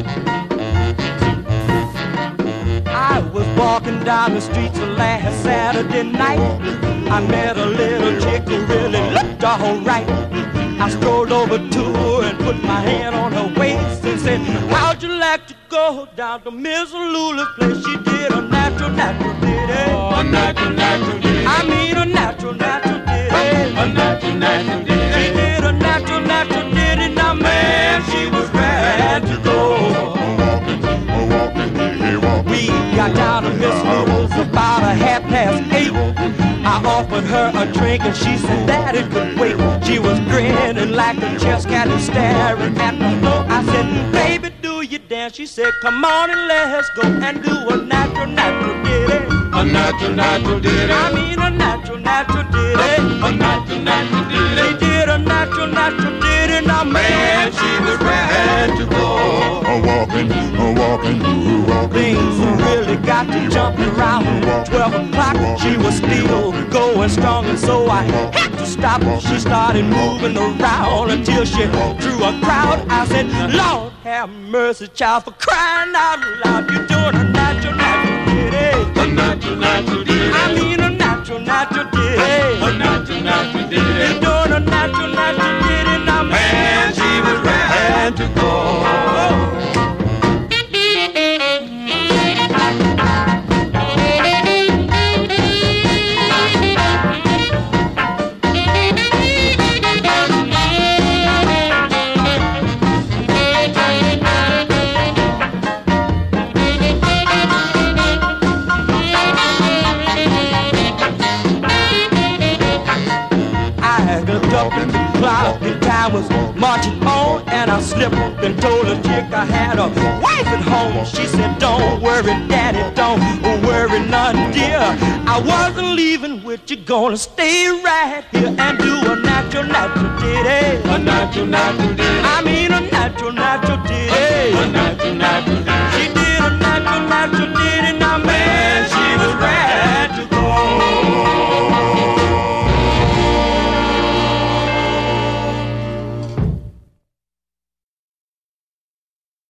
I was walking down the streets last Saturday night. I met a little chick who really looked alright. I strolled over to her and put my hand on her waist and said, how'd you like to go down to Miss Lula's place? She did a natural ditty. Oh, a natural ditty. I mean a natural ditty. A natural ditty. She did a natural ditty. Now man, she was ready to go. We got down to Miss Lula's about 8:30. I offered her a drink and she said that it could wait. She was grinning like a chess cat and staring at the floor. I said, baby, do you dance? She said, come on and let's go and do a natural ditty. A natural ditty. I mean a natural ditty. A natural ditty. She did a natural ditty. Now man, she was ready to go. Walking. Things really got to jump around. 12 o'clock, she was still going strong, and so I had to stop. She started moving around until she drew a crowd. I said, Lord have mercy, child, for crying out loud. You're doing a natural ditty. A natural ditty. I mean a natural ditty. A natural ditty. You're doing a natural ditty. Now man, she was ready to go. The time was marching on, and I slipped and told a chick I had a wife at home. She said, don't worry, daddy, don't worry none, dear. I wasn't leaving with you, gonna stay right here and do a natural ditty. A natural ditty. I mean a natural ditty.